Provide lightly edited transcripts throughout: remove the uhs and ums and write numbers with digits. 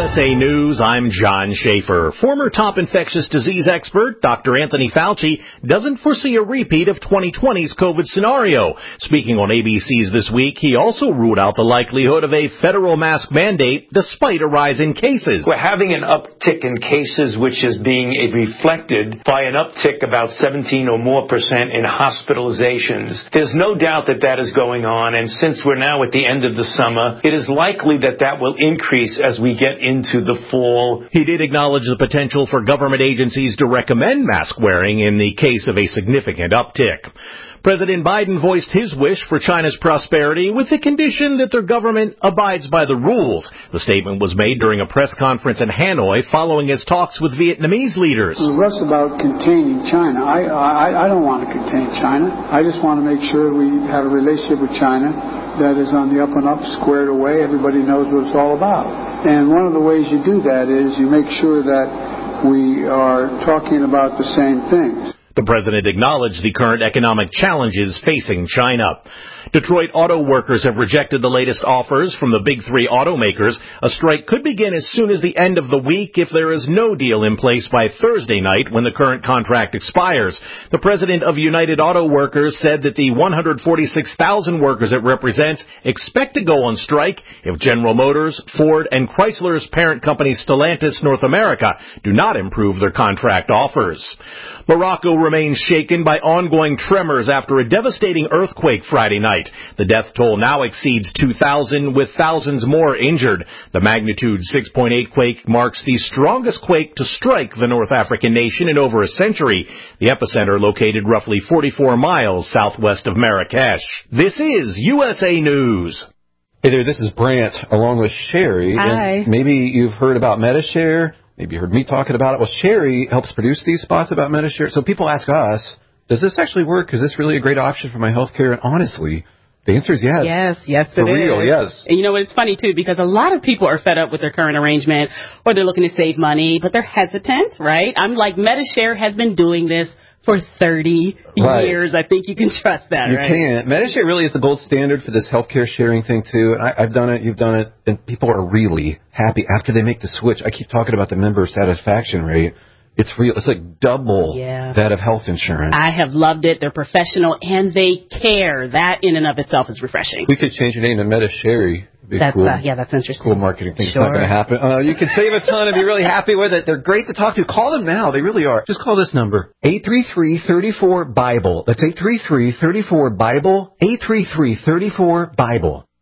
USA News, I'm John Schaefer. Former top infectious disease expert Dr. Anthony Fauci doesn't foresee a repeat of 2020's COVID scenario. Speaking on ABC's This Week, he also ruled out the likelihood of a federal mask mandate despite a rise in cases. We're having an uptick in cases, which is being reflected by an uptick about 17 or more % in hospitalizations. There's no doubt that that is going on, and since we're now at the end of the summer, it is likely that that will increase as we get into the fall. He did acknowledge the potential for government agencies to recommend mask wearing in the case of a significant uptick. President Biden voiced his wish for China's prosperity with the condition that their government abides by the rules. The statement was made during a press conference in Hanoi following his talks with Vietnamese leaders. It was less about containing China. I don't want to contain China. I just want to make sure we have a relationship with China that is on the up and up, squared away. Everybody knows what it's all about. And one of the ways you do that is you make sure that we are talking about the same things. The president acknowledged the current economic challenges facing China. Detroit auto workers have rejected the latest offers from the big three automakers. A strike could begin as soon as the end of the week if there is no deal in place by Thursday night when the current contract expires. The president of United Auto Workers said that the 146,000 workers it represents expect to go on strike if General Motors, Ford, and Chrysler's parent company Stellantis North America do not improve their contract offers. Morocco remains shaken by ongoing tremors after a devastating earthquake Friday night. The death toll now exceeds 2,000, with thousands more injured. The magnitude 6.8 quake marks the strongest quake to strike the North African nation in over a century. The epicenter located roughly 44 miles southwest of Marrakesh. This is USA News. Hey there, this is Brant along with Sherry. Hi. And maybe you've heard about Medi-Share. Maybe you heard me talking about it. Well, Sherry helps produce these spots about Medi-Share. So people ask us, does this actually work? Is this really a great option for my health care? And honestly, the answer is yes. Yes, for real, yes. And you know what, it's funny, too, because a lot of people are fed up with their current arrangement, or they're looking to save money, but they're hesitant, right? I'm like, Medi-Share has been doing this for 30 years. I think you can trust that, right? You can. Medi-Share really is the gold standard for this healthcare sharing thing, too. And I've done it, you've done it, and people are really happy after they make the switch. I keep talking about the member satisfaction rate. It's real. It's like double that of health insurance. I have loved it. They're professional, and they care. That in and of itself is refreshing. We could change your name to Medi-Share. That's cool. That's interesting. Cool marketing thing. Sure. It's not going to happen. You can save a ton and be really happy with it. They're great to talk to. Call them now. They really are. Just call this number, 833-34-BIBLE. That's 833-34-BIBLE, 833-34-BIBLE.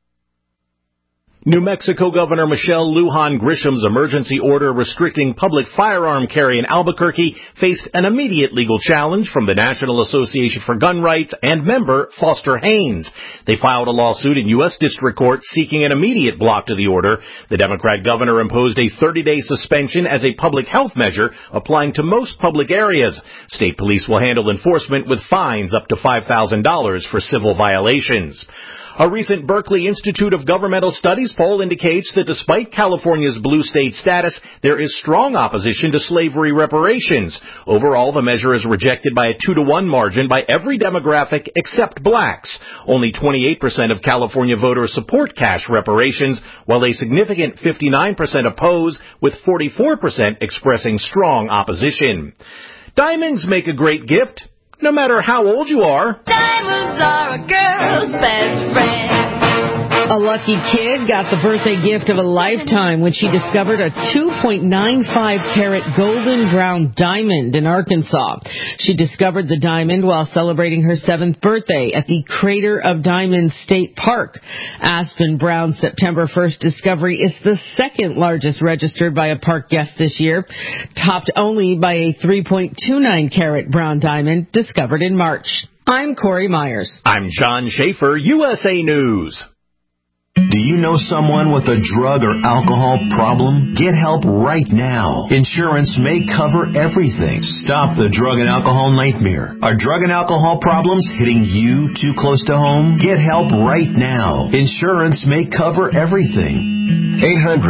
New Mexico Governor Michelle Lujan Grisham's emergency order restricting public firearm carry in Albuquerque faced an immediate legal challenge from the National Association for Gun Rights and member Foster Haynes. They filed a lawsuit in U.S. District Court seeking an immediate block to the order. The Democrat governor imposed a 30-day suspension as a public health measure applying to most public areas. State police will handle enforcement with fines up to $5,000 for civil violations. A recent Berkeley Institute of Governmental Studies poll indicates that despite California's blue state status, there is strong opposition to slavery reparations. Overall, the measure is rejected by a 2-to-1 margin by every demographic except blacks. Only 28% of California voters support cash reparations, while a significant 59% oppose, with 44% expressing strong opposition. Diamonds make a great gift, no matter how old you are. Diamonds are a girl's best friend. A lucky kid got the birthday gift of a lifetime when she discovered a 2.95-carat golden brown diamond in Arkansas. She discovered the diamond while celebrating her 7th birthday at the Crater of Diamonds State Park. Aspen Brown's September 1st discovery is the second largest registered by a park guest this year, topped only by a 3.29-carat brown diamond discovered in March. I'm Corey Myers. I'm John Schaefer, USA News. Do you know someone with a drug or alcohol problem? Get help right now. Insurance may cover everything. Stop the drug and alcohol nightmare. Are drug and alcohol problems hitting you too close to home? Get help right now. Insurance may cover everything.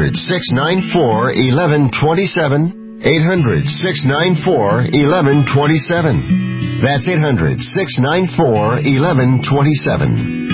800-694-1127. 800-694-1127. That's 800-694-1127.